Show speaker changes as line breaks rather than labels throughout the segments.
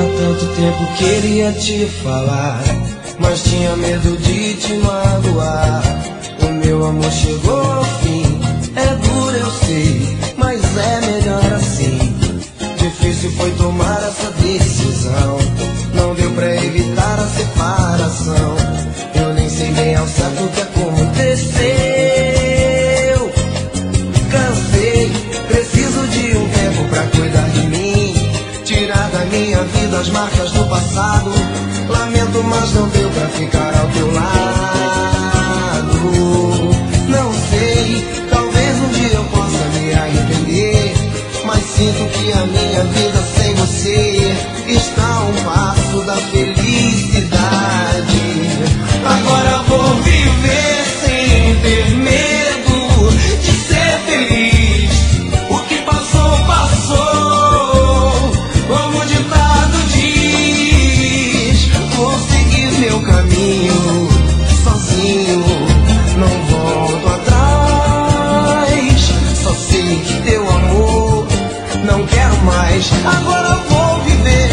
tanto tempo queria te falar, mas tinha medo de te magoar. O meu amor chegou ao fim. É duro, eu sei, mas é melhor assim. Difícil foi tomar essa decisão. Não deu pra evitar a separação. Eu nem sei bem ao certo o que aconteceu. Cansei, preciso de um tempo pra cuidar de mim, tirar da minha vida as marcas do passado. Lamento, mas não deu pra ficar ao teu lado. Não sei, talvez um dia eu possa me arrepender, mas sinto que a minha vida sem você está a um passo da felicidade. Agora vou viver sem ter medo de ser feliz. O que passou, passou, como o ditado diz. Vou seguir meu caminho sozinho, não volto atrás. Só sei que teu amor não quero mais. Agora vou viver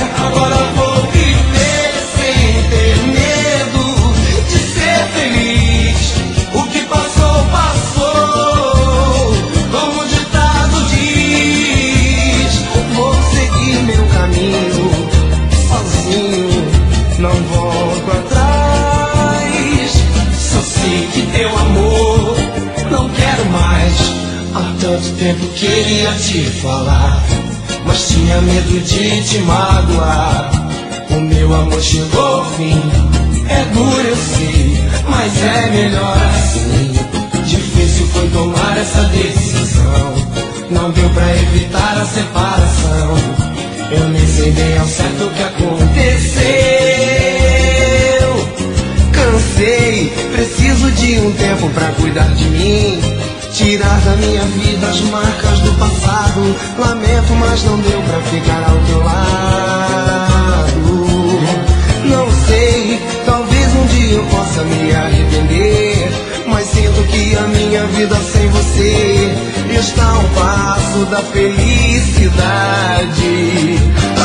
sem ter medo de ser feliz. O que passou, passou, como o ditado diz. Vou seguir meu caminho sozinho, não volto atrás. Só sei que teu amor não quero mais. Há tanto tempo queria te falar, mas tinha medo de te magoar. O meu amor chegou ao fim. É duro, eu sei, mas é melhor assim. Difícil foi tomar essa decisão. Não deu pra evitar a separação. Eu nem sei bem ao certo o que aconteceu. Cansei, preciso de um tempo pra cuidar de mim, tirar da minha vida as marcas do passado. Lamento, mas não deu pra ficar ao teu lado. Não sei, talvez um dia eu possa me arrepender, mas sinto que a minha vida sem você está a um passo da felicidade.